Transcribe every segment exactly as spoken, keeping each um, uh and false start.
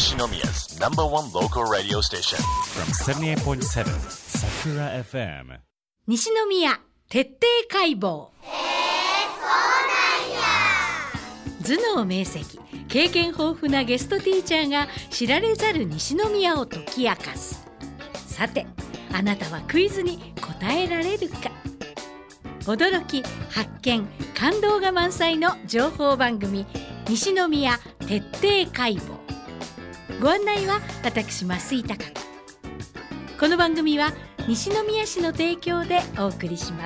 Nishinomiya's number one local radio station from seventy-eight point seven Sakura エフエム西宮徹底解剖。頭脳明晰、経験豊富なゲストティーチャーが知られざる西宮を解き明かす。さて、あなたはクイズに答えられるか。驚き、発見、感動が満載の情報番組、西宮徹底解剖。ご案内は私増井貴子。この番組は西宮市の提供でお送りします。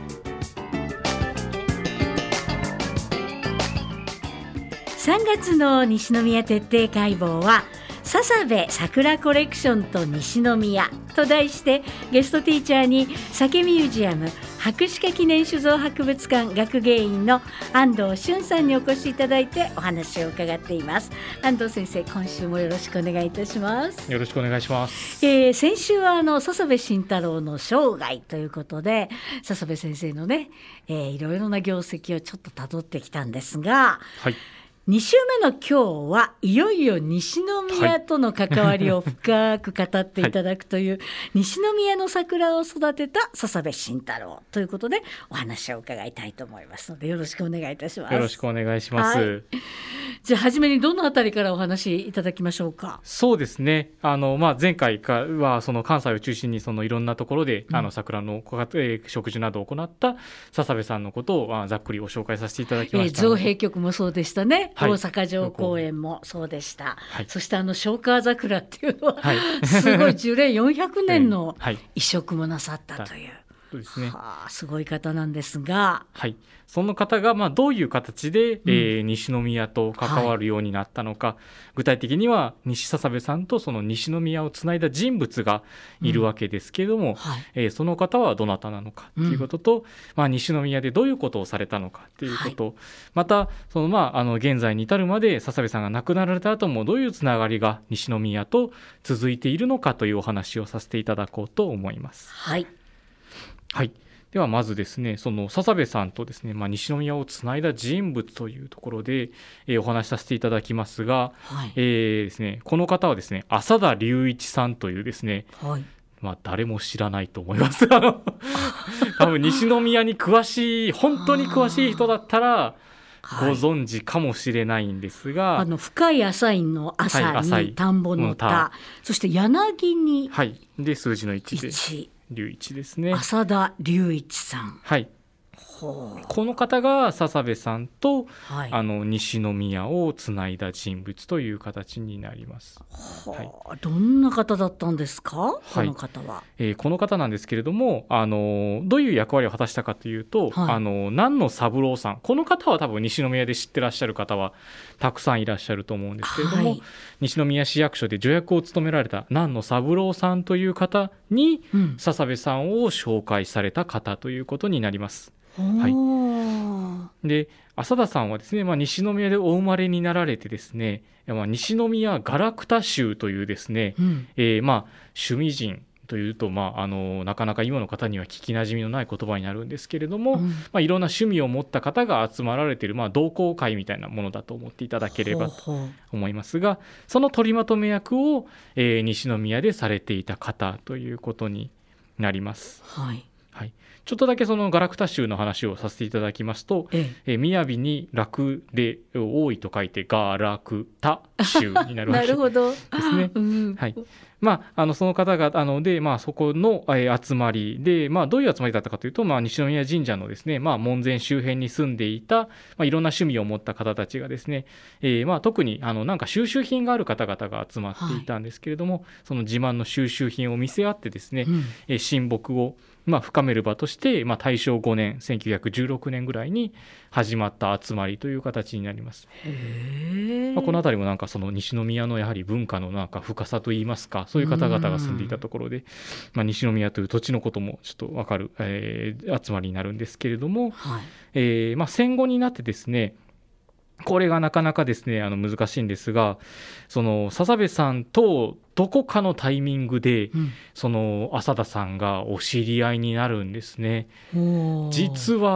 さんがつの西宮徹底解剖は笹部桜コレクションと西宮と題して、ゲストティーチャーに酒ミュージアム博士家記念酒造博物館学芸員の安藤俊さんにお越しいただいてお話を伺っています。安藤先生、今週もよろしくお願いいたします。 よろしくお願いします。 えー、先週はあの笹部慎太郎の生涯ということで、笹部先生のね、えー、いろいろな業績をちょっとたどってきたんですが、はい、に週目の今日はいよいよ西宮との関わりを深く語っていただくという、はい、西宮の桜を育てた笹部慎太郎ということでお話を伺いたいと思いますので、よろしくお願いいたします。 よろしくお願いします。はい、 じゃあ初めにどのあたりからお話いただきましょうか。 そうですね、あの、まあ、前回かはその関西を中心にそのいろんなところで、うん、あの桜の小型、えー、植樹などを行った笹部さんのことを、まあ、ざっくりご紹介させていただきました。 えー、造幣局もそうでしたね。はい、大阪城公園もそうでした。はい、そしてあの松川桜っていうのは、はい、すごい樹齢よんひゃくねんの移植もなさったという。 そうですね、 はあ、すごい方なんですが、 はい、その方がまあどういう形で、うんえー、西宮と関わるようになったのか、はい、具体的には西笹部さんとその西宮をつないだ人物がいるわけですけれども、うんはいえー、その方はどなたなのかということと、うんまあ、西宮でどういうことをされたのかということ、はい、またその、まあ、あの現在に至るまで笹部さんが亡くなられた後もどういうつながりが西宮と続いているのかというお話をさせていただこうと思います。 はいはい、ではまずですね、その笹部さんとですね、まあ、西宮をつないだ人物というところで、えー、お話しさせていただきますが、はいえーですね、この方はですね、浅田隆一さんというですね、はいまあ、誰も知らないと思いますあの多分西宮に詳しい本当に詳しい人だったらご存知かもしれないんですが、 はい、あの深い浅いの浅に田んぼの田、そして柳に、 はい、で数字のいちで隆一ですね。 浅田隆一さん、 はい、この方が笹部さんと、はい、あの西宮をつないだ人物という形になります。 はい、どんな方だったんですか、はい、この方は。 えー、この方なんですけれども、あのどういう役割を果たしたかというと、はい、あの南野三郎さん、この方は多分西宮で知ってらっしゃる方はたくさんいらっしゃると思うんですけれども、はい、西宮市役所で助役を務められた南野三郎さんという方に、うん、笹部さんを紹介された方ということになります。はい、で浅田さんはですね、まあ、西宮でお生まれになられてですね、まあ、西宮ガラクタ州というですね、うんえーまあ、趣味人というと、まあ、あのなかなか今の方には聞きなじみのない言葉になるんですけれども、うんまあ、いろんな趣味を持った方が集まられている、まあ、同好会みたいなものだと思っていただければと思いますが、その取りまとめ役を、えー、西宮でされていた方ということになります。 はいはい、ちょっとだけそのガラクタ州の話をさせていただきますと、えええ雅に楽で多いと書いてガラクタ州になるわけですね。なるほどですね。うんはいまあ、あのその方々ので、まあ、そこの、えー、集まりで、まあ、どういう集まりだったかというと、まあ、西宮神社のですね、まあ、門前周辺に住んでいた、まあ、いろんな趣味を持った方たちがですね、えーまあ、特にあのなんか収集品がある方々が集まっていたんですけれども、はい、その自慢の収集品を見せ合ってですね、うんえー、親睦をまあ、深める場として、まあ、大正ごねんせんきゅうひゃくじゅうろくねんぐらいに始まった集まりという形になります。 へ、 まあ、この辺りもなんかその西宮のやはり文化のなんか深さといいますか、そういう方々が住んでいたところで、まあ、西宮という土地のこともちょっと分かる、えー、集まりになるんですけれども、はいえーまあ、戦後になってですね、これがなかなかですねあの難しいんですが、その笹部さんとどこかのタイミングで、うん、その浅田さんがお知り合いになるんですね。実は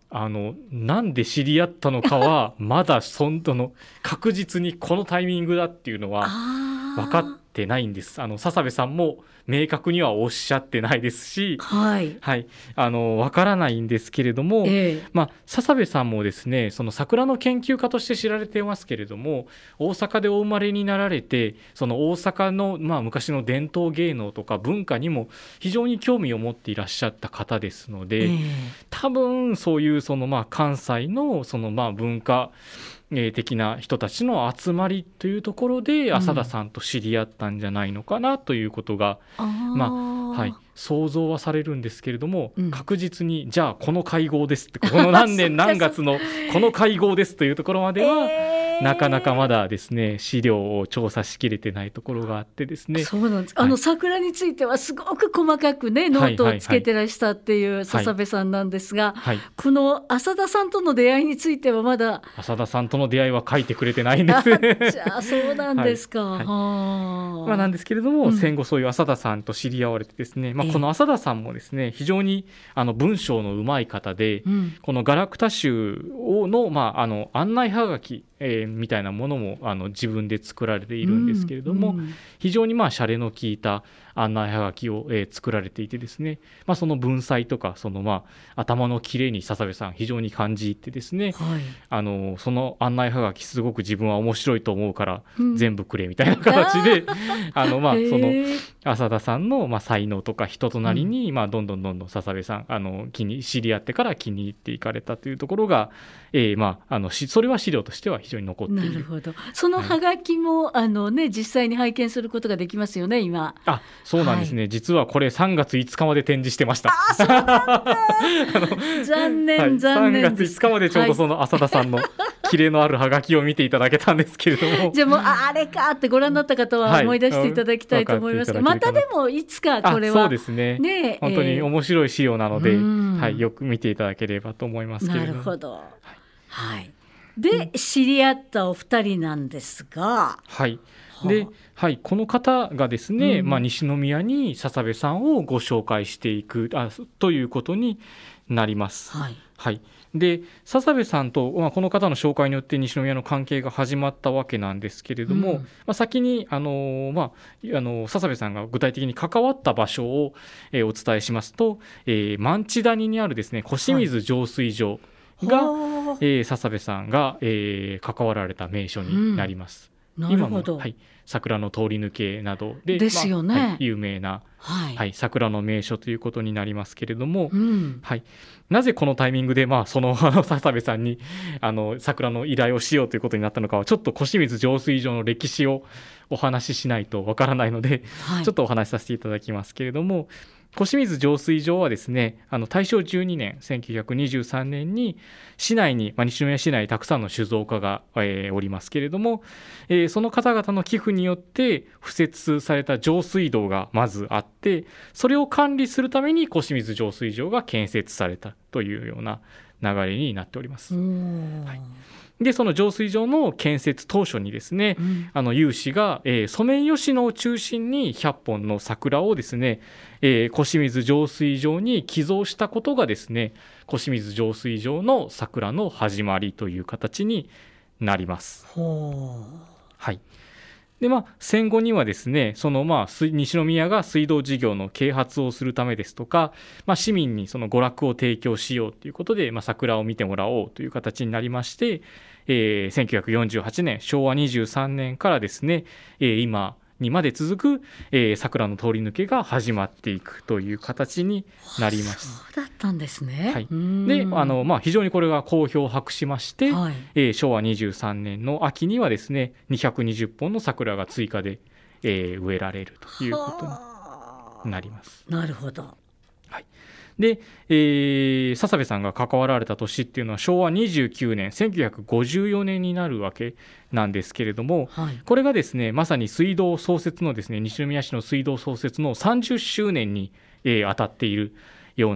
あのなんで知り合ったのかはまだその確実にこのタイミングだっていうのは分かってないんです。あの笹部さんも明確にはおっしゃってないですし、 はいはい、あの分からないんですけれども、ええまあ、笹部さんもですねその桜の研究家として知られていますけれども、大阪でお生まれになられて、その大阪の、まあ、昔の伝統芸能とか文化にも非常に興味を持っていらっしゃった方ですので、ええ、多分そういうそのまあ関西のそのまあ文化的な人たちの集まりというところで浅田さんと知り合ったんじゃないのかなということが、うん、まあはい、想像はされるんですけれども、うん、確実にじゃあこの会合ですってこの何年何月のこの会合ですというところまでは、えー、なかなかまだですね資料を調査しきれてないところがあってですね。 そうなんです、はい、あの桜についてはすごく細かくねノートをつけてらしたっていう笹部さんなんですが、はいはいはい、この浅田さんとの出会いについてはまだ浅田さんとの出会いは書いてくれてないんですじゃあそうなんですか、はいはい、 まあ、なんですけれども、うん、戦後そういう浅田さんと知り合われてですね、まあ、この浅田さんもですね非常にあの文章のうまい方で、うん、このガラクタ集の、まあ、あの案内はがき、えー、みたいなものもあの自分で作られているんですけれども、うんうん、非常にまあシャレの効いた案内はがきを、えー、作られていてですね、まあ、その文才とかその、まあ、頭の切れに笹部さん非常に感じてですね、はい、あのその案内はがきすごく自分は面白いと思うから全部くれみたいな形で、うん、あのまあその浅田さんのまあ才能とか人となりに、うんまあ、どんどんどんどん笹部さんあの気に知り合ってから気に入っていかれたというところが、えーまあ、あのそれは資料としては非常に残っている。 なるほど。そのはがきも、はい、あのね、実際に拝見することができますよね今。 あ、そうなんですね、はい、実はこれさんがついつかまで展示してました。 あ、そうなんだ残念、はい、残念さんがついつかまでちょうどその浅田さんのキレのあるはがきを見ていただけたんですけれどもじゃあもう あ, あれかってご覧になった方は思い出していただきたいと思いますが、はい、またでもいつかこれはそうですね、ね、本当に面白い資料なので、えーはい、よく見ていただければと思いますけれども。 なるほど、はいはい、で知り合ったお二人なんですが、 はいではい、この方がですね、うんまあ、西宮に笹部さんをご紹介していくあということになります。はいはい、で笹部さんと、まあ、この方の紹介によって西宮の関係が始まったわけなんですけれども、うんまあ、先にあの、まあ、あの笹部さんが具体的に関わった場所を、えー、お伝えしますと、えー、万地谷にあるですね小清水浄水場が、はいえー、笹部さんが、えー、関わられた名所になります。うんなるほど。 今も、はい、桜の通り抜けなど で, ですよね、 まあはい、有名な、はいはい、桜の名所ということになりますけれども、うんはい、なぜこのタイミングで、まあ、その笹部さんにあの桜の依頼をしようということになったのかはちょっと小清水浄水場の歴史をお話ししないとわからないので、はい、ちょっとお話しさせていただきますけれども、小清水浄水場はですねあの大正じゅうにねんせんきゅうひゃくにじゅうさんねんに市内に、まあ、西宮市内にたくさんの酒造家が、えー、おりますけれども、えー、その方々の寄付によって敷設された浄水道がまずあって、それを管理するために小清水浄水場が建設されたというような流れになっております。はいでその浄水場の建設当初にですね、うん、あの有志が、えー、ソメイヨシノを中心にひゃっぽんの桜をですね、えー、小清水浄水場に寄贈したことがですね小清水浄水場の桜の始まりという形になります。ほう、はいでまあ、戦後にはですねそのまあ西宮が水道事業の啓発をするためですとか、まあ、市民にその娯楽を提供しようということで、まあ、桜を見てもらおうという形になりまして、えー、せんきゅうひゃくよんじゅうはちねんしょうわにじゅうさんねんからですね、えー、今にまで続く、えー、桜の通り抜けが始まっていくという形になります。 そうだったんですね。 はい、であの、まあ、非常にこれが好評を博しまして、はいえー、しょうわにじゅうさんねんの秋にはですねにひゃくにじゅっぽんの桜が追加で、えー、植えられるということになります。 なるほど。 はいで、えー、笹部さんが関わられた年っていうのはしょうわにじゅうきゅうねんせんきゅうひゃくごじゅうよねんになるわけなんですけれども、はい、これがですねまさに水道創設のですね西宮市の水道創設のさんじゅっしゅうねんに、えー、当たっているような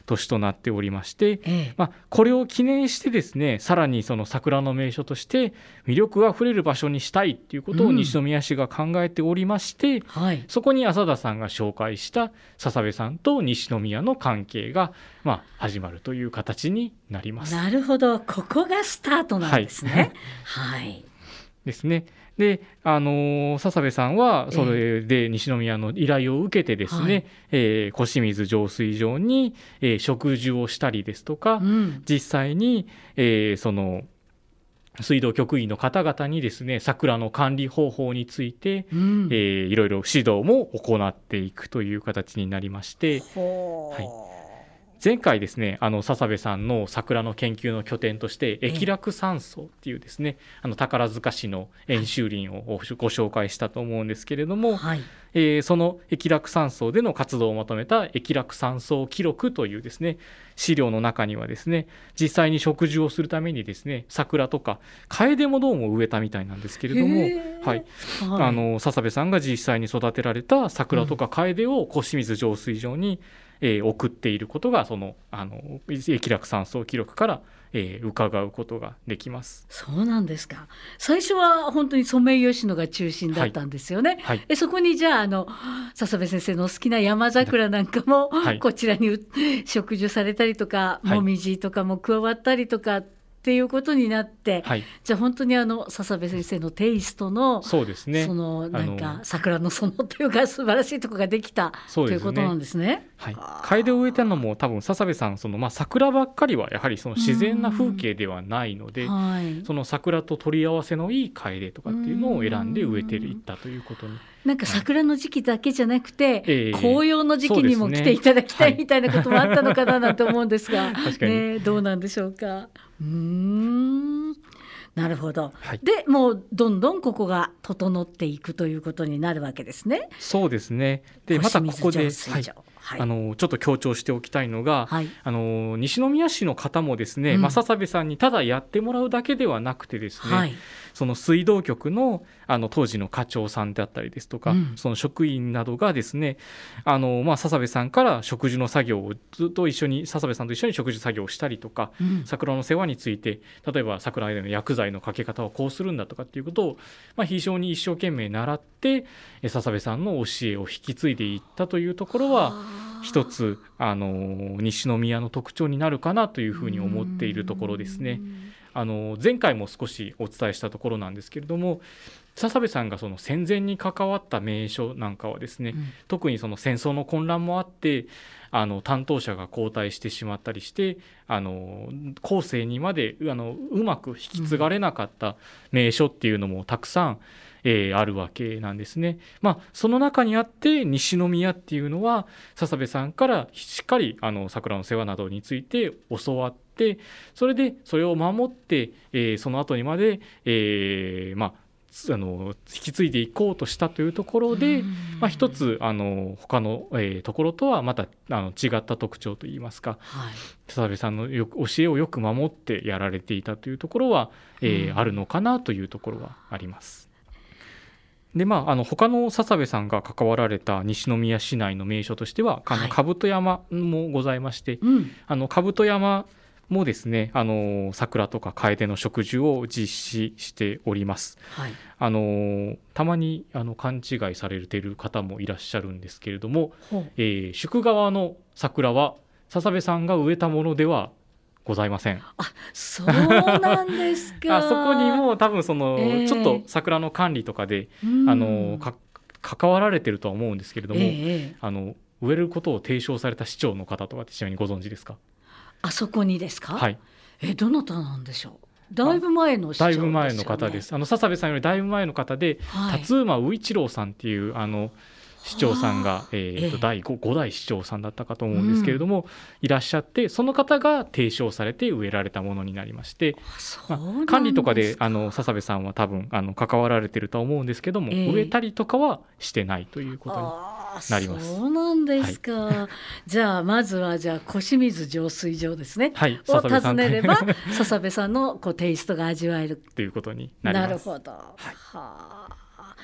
年となっておりまして、 ええ、 まあ、これを記念してですね、さらにその桜の名所として魅力あふれる場所にしたいということを西宮市が考えておりまして、 うんはい、 そこに浅田さんが紹介した笹部さんと西宮の関係が、まあ、始まるという形になります。 なるほど、ここがスタートなんですね。はい、はい、 ですね。で、あのー、笹部さんはそれで西宮の依頼を受けてですね、はいえー、小清水浄水場に、えー、植樹をしたりですとか、うん、実際に、えー、その水道局員の方々にですね、桜の管理方法について、うんえー、いろいろ指導も行っていくという形になりまして、はい前回ですね、あの笹部さんの桜の研究の拠点として疫楽山荘っていうですね、あの宝塚市の演習林をご紹介したと思うんですけれども、はいえー、その疫楽山荘での活動をまとめた疫楽山荘記録というですね資料の中にはですね、実際に植樹をするためにですね、桜とか楓もどうも植えたみたいなんですけれども、はい、あの笹部さんが実際に育てられた桜とか楓を小清水浄水場に、うんえー、送っていることがそのあの疫楽山荘記録から、えー、伺うことができます。 そうなんですか。最初は本当にソメイヨシノが中心だったんですよね、はいはい、えそこにじゃあ、あの笹部先生の好きな山桜なんかも、はい、こちらに植樹されたりとか、はい、もみじとかも加わったりとかっていうことになって、はい、じゃあ本当にあの笹部先生のテイストのそうですね、 そのなんか桜の園というか素晴らしいところができたということなんですね。 はい、楓を植えたのも多分笹部さんその、まあ、桜ばっかりはやはりその自然な風景ではないので、はい、その桜と取り合わせのいい楓とかっていうのを選んで植えていったということに。 なんか桜の時期だけじゃなくて、えー、紅葉の時期にも来ていただきたいみたいなこともあったのかななんて思うんですが、確かに、ね、どうなんでしょうか。うーんなるほど、はい、でもうどんどんここが整っていくということになるわけですね。 そうですね。でまたここで、はいはい、あのちょっと強調しておきたいのが、はい、あの西宮市の方もですね、うんまあ、笹部さんにただやってもらうだけではなくてですね、はい、その水道局 の, あの当時の課長さんだったりですとか、うん、その職員などがですね、あの、まあ、笹部さんから植樹の作業をずっと一緒に笹部さんと一緒に植樹作業をしたりとか、うん、桜の世話について例えば桜への薬剤のかけ方はこうするんだとかっていうことを、まあ、非常に一生懸命習って笹部さんの教えを引き継いでいったというところは一つあの西宮の特徴になるかなというふうに思っているところですね。あの前回も少しお伝えしたところなんですけれども、笹部さんがその戦前に関わった名所なんかはですね、うん、特にその戦争の混乱もあってあの担当者が交代してしまったりしてあの後世にまであのうまく引き継がれなかった名所っていうのもたくさん、えー、あるわけなんですね。まあ、その中にあって西宮っていうのは笹部さんからしっかりあの桜の世話などについて教わって、それでそれを守って、えー、その後にまで、えーまああの引き継いでいこうとしたというところで、まあ、一つあの他の、えー、ところとはまたあの違った特徴といいますか、はい、笹部さんのよ教えをよく守ってやられていたというところは、えー、あるのかなというところはあります。でまあ、あの他の笹部さんが関わられた西宮市内の名所としては、はい、兜山もございまして、うん、あの兜山もですね、あの桜とか楓の植樹を実施しております、はい、あのたまにあの勘違いされている方もいらっしゃるんですけれども、えー、宿川の桜は笹部さんが植えたものではございません。 あ、そうなんですか。 あそこにも多分その、えー、ちょっと桜の管理とかであのか関わられてるとは思うんですけれども、えー、あの植えることを提唱された市長の方とかってちなみにご存知ですか？ あそこにですか？ はい。 えどなたなんでしょう。だいぶ前の市長ですよね。 だいぶ前の方です。あの笹部さんよりだいぶ前の方で、はい、辰馬宇一郎さんっていうあの市長さんが、えーとえー、だい 5, 5代市長さんだったかと思うんですけれども、うん、いらっしゃって、その方が提唱されて植えられたものになりまして、まあ、管理とかであの笹部さんは多分あの関わられてるとは思うんですけども、えー、植えたりとかはしてないということになります。 そうなんですか、はい、じゃあまずはじゃあ小清水浄水場ですね、はい、を訪ねれば笹部さんのこうテイストが味わえるということになります。 なるほど、はい、はあ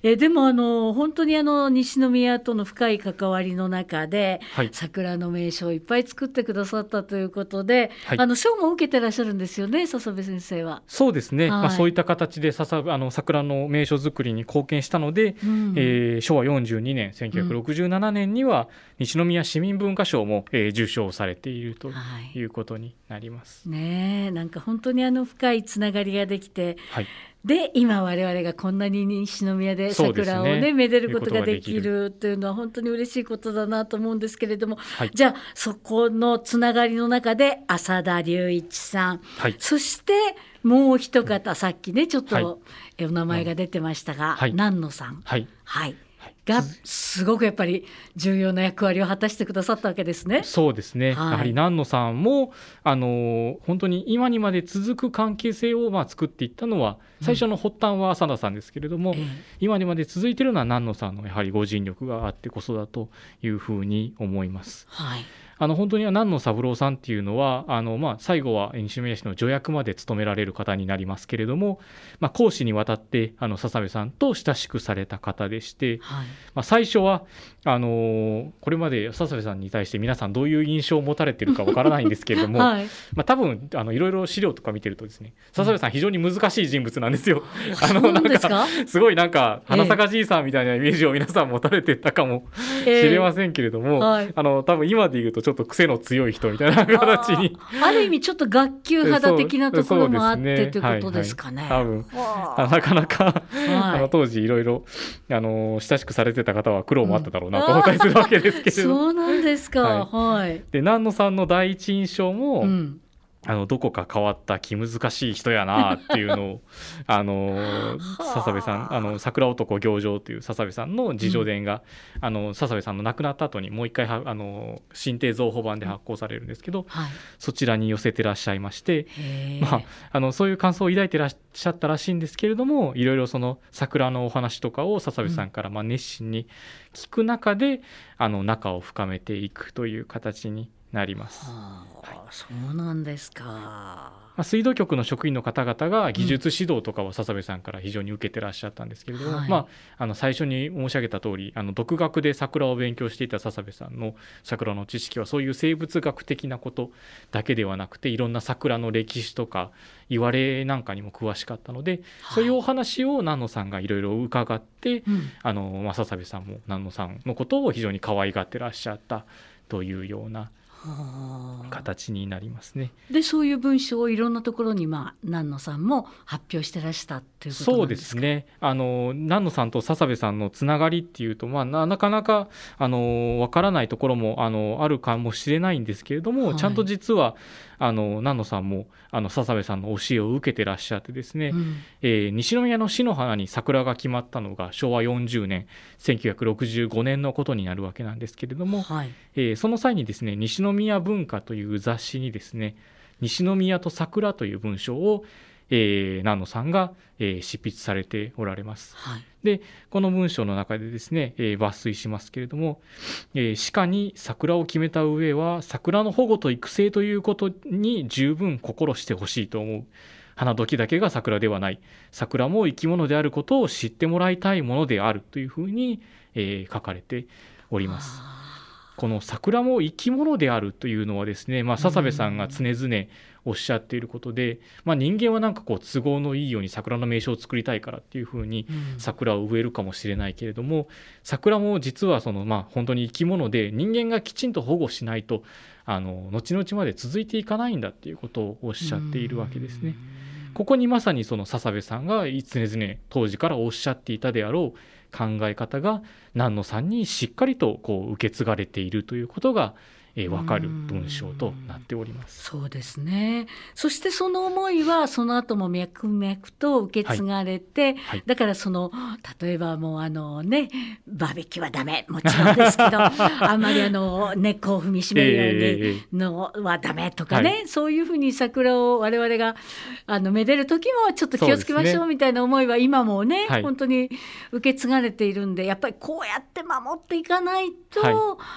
えでもあの本当にあの西宮との深い関わりの中で、はい、桜の名所をいっぱい作ってくださったということで、はい、あの賞も受けてらっしゃるんですよね、笹部先生は。 そうですね、はい、まあ、そういった形でささあの桜の名所作りに貢献したので、うん、えー、しょうわよんじゅうにねんせんきゅうひゃくろくじゅうななねんには西宮市民文化賞も、えー、受賞されているということになります、 はい、ねえ、なんか本当にあの深いつながりができて、はい、で今我々がこんなに西宮で桜をね、ねめでることができるというのは本当に嬉しいことだなと思うんですけれども、はい、じゃあそこのつながりの中で浅田隆一さん、はい、そしてもう一方、さっきねちょっとお名前が出てましたが、はい、南野さん、はいはい、がすごくやっぱり重要な役割を果たしてくださったわけですね。 そうですね、はい、やはり南野さんもあの本当に今にまで続く関係性をまあ作っていったのは、最初の発端は浅田さんですけれども、うん、今にまで続いているのは南野さんのやはりご尽力があってこそだというふうに思います、はい、あの本当に南野三郎さんっていうのはあの、まあ、最後は西宮市の助役まで務められる方になりますけれども、まあ、公私にわたってあの笹部さんと親しくされた方でして、はい、まあ、最初はあのこれまで笹部さんに対して皆さんどういう印象を持たれているかわからないんですけれども、はい、まあ、多分あのいろいろ資料とか見てるとですね、笹部さん非常に難しい人物なんですよ。あのなんかすごいなんか花坂じいさんみたいなイメージを皆さん持たれてたかもしれませんけれども、えーはい、あの多分今で言うとちょっと癖の強い人みたいな形にあ, ある意味ちょっと学級肌的なところもあってということですかね。 はいはい、多分なかなか、はい、あの当時いろいろあの親しくされてた方は苦労もあっただろうなと思ったりするわけですけれど、 うん、そうなんですか、はいはい、 で南野さんの第一印象も、うん、あのどこか変わった気難しい人やなっていうのをあの笹部さん、あの桜男行状という笹部さんの自叙伝が、うん、あの笹部さんの亡くなった後にもう一回はあの新帝増補版で発行されるんですけど、うん、はい、そちらに寄せてらっしゃいまして、まあ、あのそういう感想を抱いてらっしゃったらしいんですけれども、いろいろその桜のお話とかを笹部さんからまあ熱心に聞く中で、うん、あの仲を深めていくという形になります。はあ、はい、そうなんですか。 まあ、水道局の職員の方々が技術指導とかを笹部さんから非常に受けてらっしゃったんですけれども、はい、まあ、あの最初に申し上げた通り、あの独学で桜を勉強していた笹部さんの桜の知識はそういう生物学的なことだけではなくて、いろんな桜の歴史とか言われなんかにも詳しかったので、はい、そういうお話を南野さんがいろいろ伺って、うん、あのまあ、笹部さんも南野さんのことを非常に可愛がってらっしゃったというような形になりますね。 でそういう文章をいろんなところに、まあ、南野さんも発表してらしたということなんですか。 そうですね、あの南野さんと笹部さんのつながりっていうと、まあ、な, なかなかあの分からないところも あ, のあるかもしれないんですけれども、はい、ちゃんと実はあの南野さんもあの笹部さんの教えを受けてらっしゃってですね、うん、えー、西宮の市の花に桜が決まったのがしょうわよんじゅうねんせんきゅうひゃくろくじゅうごねんのことになるわけなんですけれども、はい、えー、その際にですね、西宮文化という雑誌にですね、西宮と桜という文章を、えー、南野さんが、えー、執筆されておられます、はい、でこの文章の中でですね、えー、抜粋しますけれども、えー、鹿に桜を決めた上は桜の保護と育成ということに十分心してほしいと思う。花時だけが桜ではない、桜も生き物であることを知ってもらいたいものであるというふうに、えー、書かれております。この桜も生き物であるというのはですね、まあ、笹部さんが常々おっしゃっていることで、まあ、人間はなんかこう都合のいいように桜の名所を作りたいからっていうふうに桜を植えるかもしれないけれども、桜も実はそのまあ本当に生き物で、人間がきちんと保護しないとあの後々まで続いていかないんだっていうことをおっしゃっているわけですね。ここにまさにその笹部さんが常々当時からおっしゃっていたであろう考え方が南野さんにしっかりとこう受け継がれているということがえー、分かる文章となっております。 そうですね。そしてその思いはその後も脈々と受け継がれて、はいはい、だからその例えばもうあのねバーベキューはダメ、もちろんですけどあんまりあの根っこを踏みしめるようにのはダメとかね、はい、そういうふうに桜を我々があのめでる時もちょっと気をつけましょうみたいな思いは今もね、はい、本当に受け継がれているんで、やっぱりこうやって守っていかないと、はい、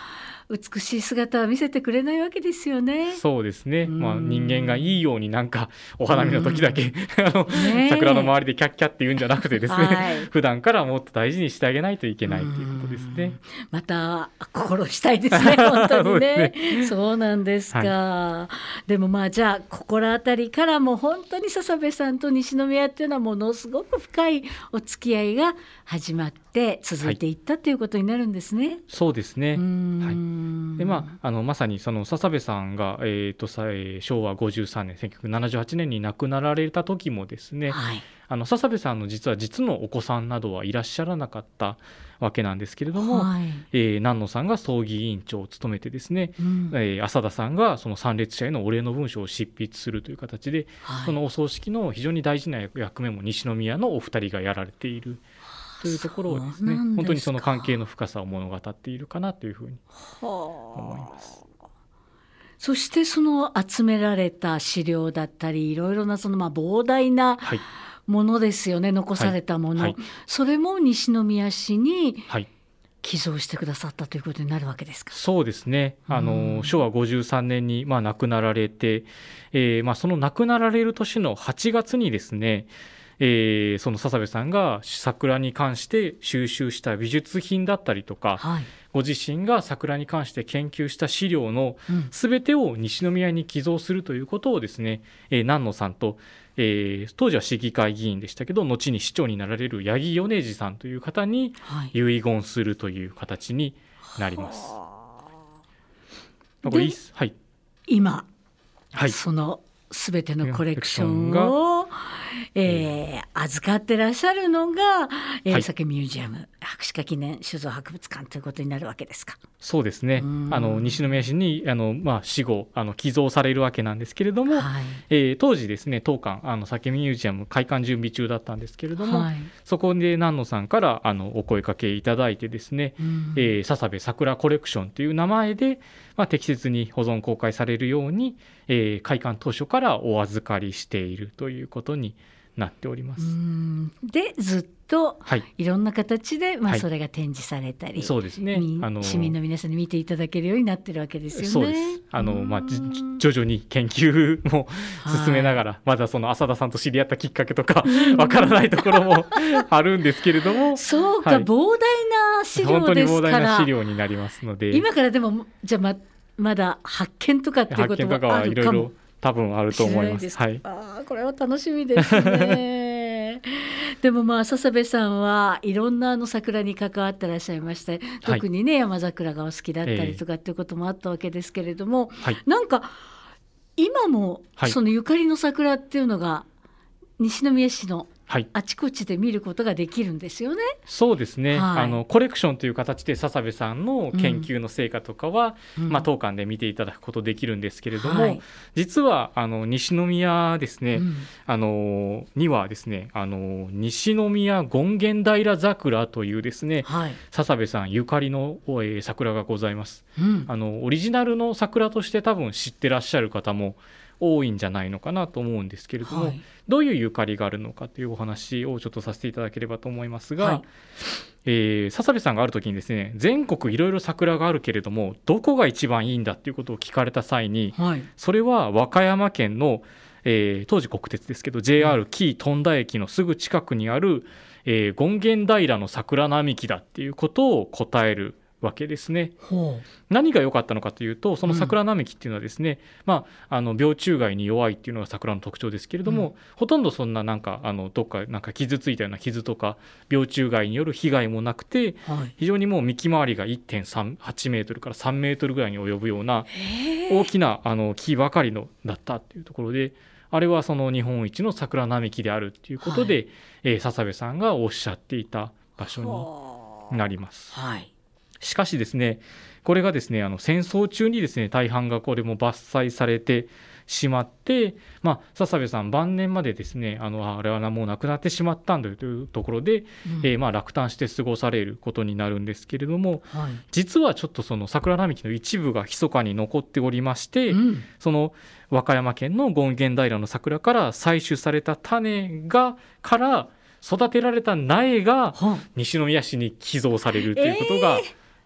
美しい姿は見せてくれないわけですよね。 そうですね、まあ、 うん人間がいいようになんかお花見の時だけあの、 ねえ桜の周りでキャッキャって言うんじゃなくてですね、 はい普段からもっと大事にしてあげないといけないということですね。 また心したいですね本当にねそうそうなんですか、 はでもまあじゃあ心当たりからも本当に笹部さんと西宮っていうのはものすごく深いお付き合いが始まって続いていったということになるんですね。 そうですね、 うーんはいでまあ、あのまさにその笹部さんが、えーとさえー昭和ごじゅうさんねんせんきゅうひゃくななじゅうはちねんに亡くなられた時もですね、 はいあの笹部さんの実は実のお子さんなどはいらっしゃらなかったわけなんですけれども、 はいえー南野さんが葬儀委員長を務めてですね、 うんえー浅田さんがその参列者へのお礼の文書を執筆するという形で、 はいそのお葬式の非常に大事な役目も西宮のお二人がやられているというところをですね、 そうなんですか本当にその関係の深さを物語っているかなというふうに思思います。 そしてその集められた資料だったりいろいろなそのまあ膨大なはい、 ものですよね、残されたもの、 はいはいそれも西宮市にはい寄贈してくださったということになるわけですか。 そうですね、あの昭和ごじゅうさんねんにまあ亡くなられて、えーまあ、その亡くなられる年のはちがつにですね、えーその笹部さんが桜に関して収集した美術品だったりとか、 はいご自身が桜に関して研究した資料のうんすべてを西宮に寄贈するということをですね、えー南野さんと、えー当時は市議会議員でしたけど後に市長になられる八木米次さんという方にはい遺言するという形になります。 でこれいいっすはい今、 はいそのすべてのコレクションコレクションを、えー預かってらっしゃるのが、えーはい酒ミュージアム博士課記念酒造博物館ということになるわけですか。 そうですね、 うんあの西宮市にあの、まあ、死後あの寄贈されるわけなんですけれども、 はいえー当時ですね当館あの酒ミュージアム開館準備中だったんですけれども、 はいそこで南野さんからあのお声かけいただいてですね、 うんえー笹部桜コレクションという名前で、まあ、適切に保存公開されるように、えー開館当初からお預かりしているということになっておりまうす。 んでずっとはい、 いろんな形で、まあ、 はいそれが展示されたり、 そうですねみあの市民の皆さんに見ていただけるようになってるわけですよね。 そうですあの、まあ、じうん徐々に研究も進めながら、まだその浅田さんと知り合ったきっかけとかわからないところもあるんですけれども、 そうか、 はい膨大な資料本当にですか膨大な資ら料になりますので、 今からでもじゃあ ま, まだ発見とかっていうこと発見とかもあはいろいろるかも多分あるとしれ思ないいですか。 ます。はい、 あーこれは楽しみですねでもまあ笹部さんはいろんなあの桜に関わってらっしゃいまして特にね、山桜がお好きだったりとかっていうこともあったわけですけれども、 はいなんか今もはいそのゆかりの桜っていうのが西宮市のはい、 あちこちで見ることができるんですよね。 そうですね、 はいあのコレクションという形で笹部さんの研究の成果とかは、 うんまあ、当館で見ていただくことできるんですけれども、 はい実はあの西宮ですね、 うんあのにはですねあの西宮権現平桜というですねはい笹部さんゆかりの、えー桜がございます。 うんあのオリジナルの桜として多分知ってらっしゃる方も多いんじゃないのかなと思うんですけれども、 はいどういうゆかりがあるのかというお話をちょっとさせていただければと思いますが、 はいえー笹部さんがある時にですね全国いろいろ桜があるけれどもどこが一番いいんだっていうことを聞かれた際にはいそれは和歌山県の、えー当時国鉄ですけど ジェイアール 紀伊富田駅のすぐ近くにある、えー権現平の桜並木だっていうことを答えるわけですね。 ほ何が良かったのかというとその桜並木っていうのはですね、まあ、あの病虫害に弱いっていうのが桜の特徴ですけれども、 うんほとんどそんななんかあのどっかなんか傷ついたような傷とか病虫害による被害もなくてうはい非常にもう幹回りが いってんさんはちメートルからさんメートルぐらいに及ぶようなへー大きなあの木ばかりのだったっていうところであれはその日本一の桜並木であるっていうことで、 はいえー笹部さんがおっしゃっていた場所はになります。 はいしかしですねこれがですねあの戦争中にですね大半がこれも伐採されてしまって、まあ、笹部さん晩年までですねあのあれはもうなくなってしまったんだというところで、 うんえーまあ落胆して過ごされることになるんですけれどもはい実はちょっとその桜並木の一部が密かに残っておりまして、 うんその和歌山県の権現平の桜から採取された種がから育てられた苗がは西宮市に寄贈されるということが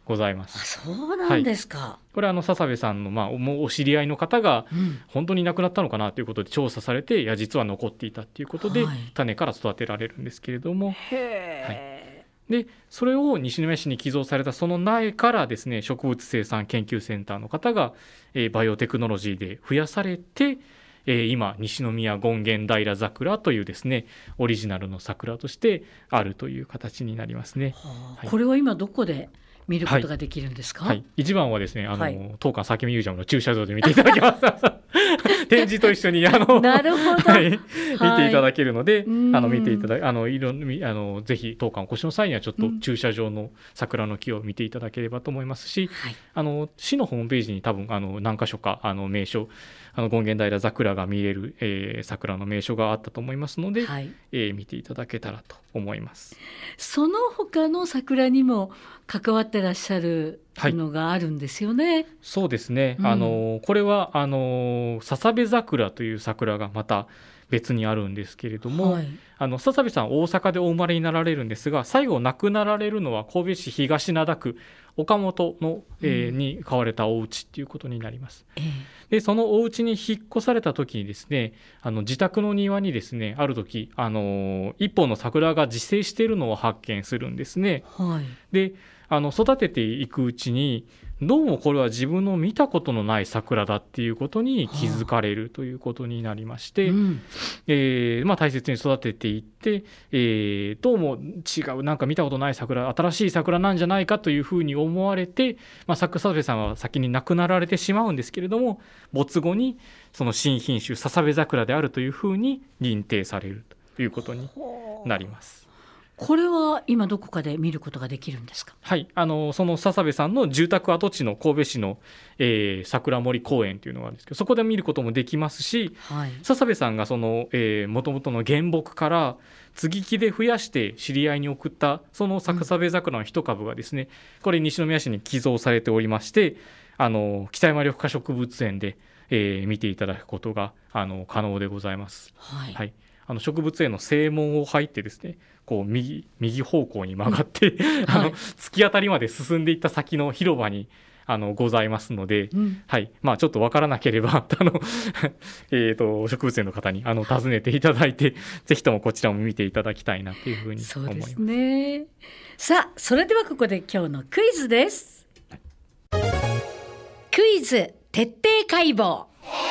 ございます。 あ、そうなんですか。 はい、これはあの笹部さんの、まあ、お知り合いの方が本当に亡くなったのかなということで調査されて、いや実は残っていたということで、はい、種から育てられるんですけれども、へー、はい、でそれを西宮市に寄贈されたその苗からですね、植物生産研究センターの方が、えー、バイオテクノロジーで増やされて、えー、今西宮権現平桜というですねオリジナルの桜としてあるという形になりますね。 はあ、はい、これは今どこで見ることができるんですか？ はいはい、一番はですね、あの、はい、当館サケミュージアムの駐車場で見ていただけます展示と一緒にあのなるほど、はい、 見ていただけるので、はい、あの見ていただあのいろあのぜひ当館お越しの際にはちょっと駐車場の桜の木を見ていただければと思いますし、はい、あの市のホームページに多分あの何か所かあの名所、あの権現平桜が見れる、えー、桜の名所があったと思いますので、はい、えー、見ていただけたらと思います。 その他の桜にも関わってらっしゃるのがあるんですよね。はい、 そうですね、うん、あのこれはあの笹部桜という桜がまた別にあるんですけれども、はい、あの笹部さん大阪でお生まれになられるんですが、最後亡くなられるのは神戸市東灘区岡本の、えーうん、に買われたお家っていうことになります。えー、でそのお家に引っ越された時にですね、あの自宅の庭にですねある時あの一本の桜が自生しているのを発見するんですね。はい、であの育てていくうちにどうもこれは自分の見たことのない桜だっていうことに気づかれるということになりまして、はあ、うん、えーまあ、大切に育てていって、えー、どうも違う、なんか見たことない桜、新しい桜なんじゃないかというふうに思われて、まあ、笹部さんは先に亡くなられてしまうんですけれども、没後にその新品種笹部桜であるというふうに認定されるということになります。 これは今どこかで見ることができるんですか？ はい、あのその笹部さんの住宅跡地の神戸市の、えー、桜森公園というのがあるんですけど、そこで見ることもできますし、はい、笹部さんがそのもともとの原木から接ぎ木で増やして知り合いに送ったその笹部桜の一株がですね、うん、これ西宮市に寄贈されておりまして、あの北山緑化植物園で、えー、見ていただくことがあの可能でございます。はい、はい、あの植物園の正門を入ってですね、こう 右, 右方向に曲がって、うん、あの、はい、突き当たりまで進んでいった先の広場にあのございますので、うん、はい、まあ、ちょっと分からなければあの、えー、と植物園の方にあの訪ねていただいて、ぜひともこちらも見ていただきたいなというふうに思います。 そうですね。さあ、それではここで今日のクイズです。はい、クイズ徹底解剖。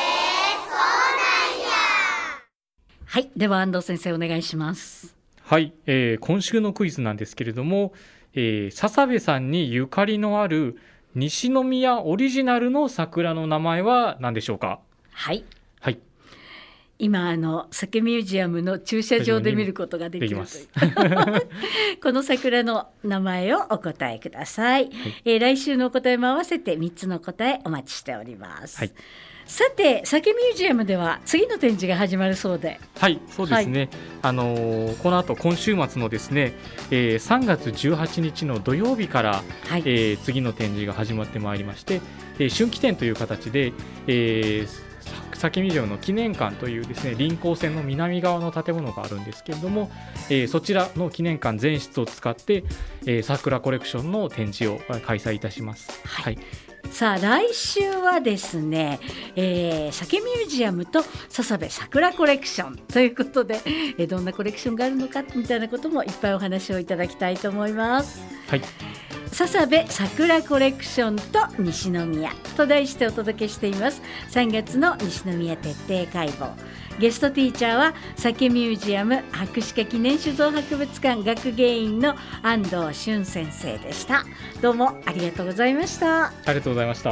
はい、では安藤先生お願いします。 はい、えー、今週のクイズなんですけれども、えー、笹部さんにゆかりのある西宮オリジナルの桜の名前は何でしょうか？はい、はい、 今あの酒ミュージアムの駐車場で見ることができるというこの桜の名前をお答えください。はい、えー、来週のお答えも合わせてみっつの答えお待ちしております。はい、さて酒ミュージアムでは次の展示が始まるそうで。 はい、そうですね、はい、あのー、この後今週末のですね、えー、さんがつじゅうはちにちの土曜日から、はい、えー、次の展示が始まってまいりまして、えー、春季展という形で、えー、酒ミュージアムの記念館というですね臨港線の南側の建物があるんですけれども、えー、そちらの記念館全室を使って、えー、桜コレクションの展示を開催いたします。はい、はい、 さあ来週はですね、えー、酒ミュージアムと笹部桜コレクションということで、えー、どんなコレクションがあるのかみたいなこともいっぱいお話をいただきたいと思います。はい、笹部桜コレクションと西宮と題してお届けしていますさんがつの西宮徹底解剖。ゲストティーチャーは酒ミュージアム博士課記念酒造博物館学芸員の安藤俊先生でした。どうもありがとうございました。 ありがとうございました。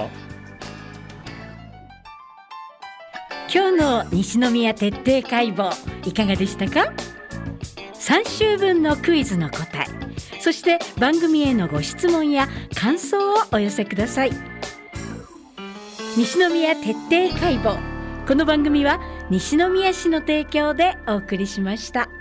今日の西宮徹底解剖いかがでしたか？さん週分のクイズの答え、そして番組へのご質問や感想をお寄せください。西宮徹底解剖、この番組は西宮市の提供でお送りしました。